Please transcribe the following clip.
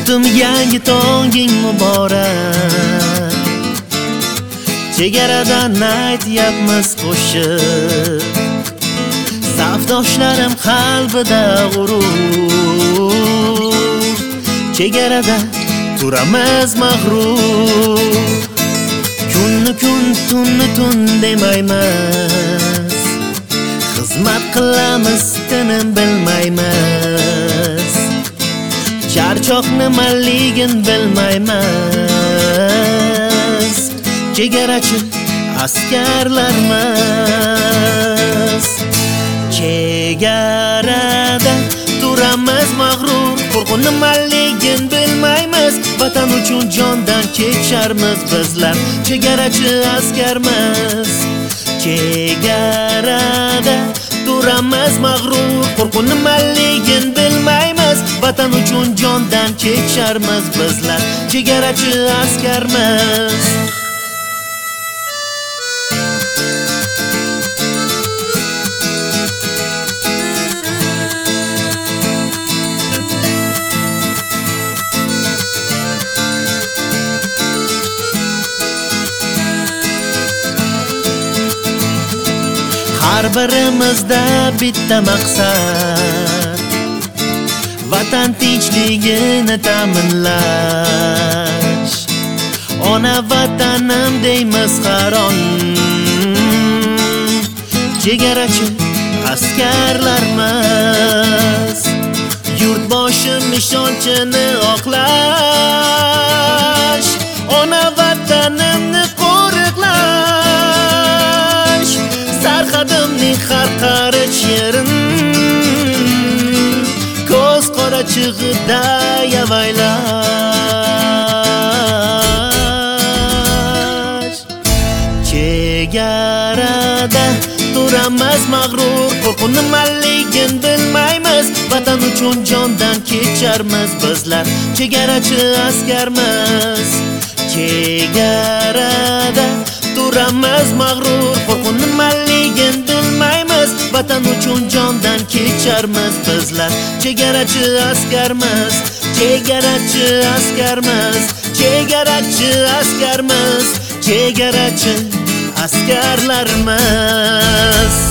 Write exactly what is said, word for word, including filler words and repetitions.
Yurtim yangi tonging muborak. Chegaradan aytyapmiz qo'shiq, safdoshlarim qalbida g'urur. Chegarada turamiz mag'rur, kunni kun tunni tun demaymiz, xizmat qilamiz tinim bilmaymiz, charchoq nimaligin bilmaymiz. Chegarachi askarlarmiz. Chegarada turamiz mag'rur, qo'rquv nimaligin bilmaymiz, vatan uchun jondan kecharmiz bizlar. Chegarachi askarmiz. Chegarada turamiz mag'rur, qo'rquv nimaligin bilmaymiz, vatan uchun jondan kecharmiz bizlar. Chegarachi askarmiz. Har birimizda bitta maqsad, vatan tinchligini ta'minlash. Ona vatanim deymiz har on, chegarachi askarlarimiz. Yurtboshim ishonchini oqlash, ona vatanimni qo'riqlash. Sarhadimning har qarich yerin ko'z qorachig'ida yavaylash. Chegarada turamiz mag'rur, qo'rquv nimaligin bilmaymiz, vatan uchun jondan kecharmiz bizlar. Chegarachi askarmiz. Chegarada turamiz mag'rur, qo'rquv nimaligin bilmaymiz, vatan uchun jondan kecharmiz bizlar. Chegarachi askarmiz. Chegarachi askarmiz. Chegarachi askarmiz. Chegarachi askarlarimiz.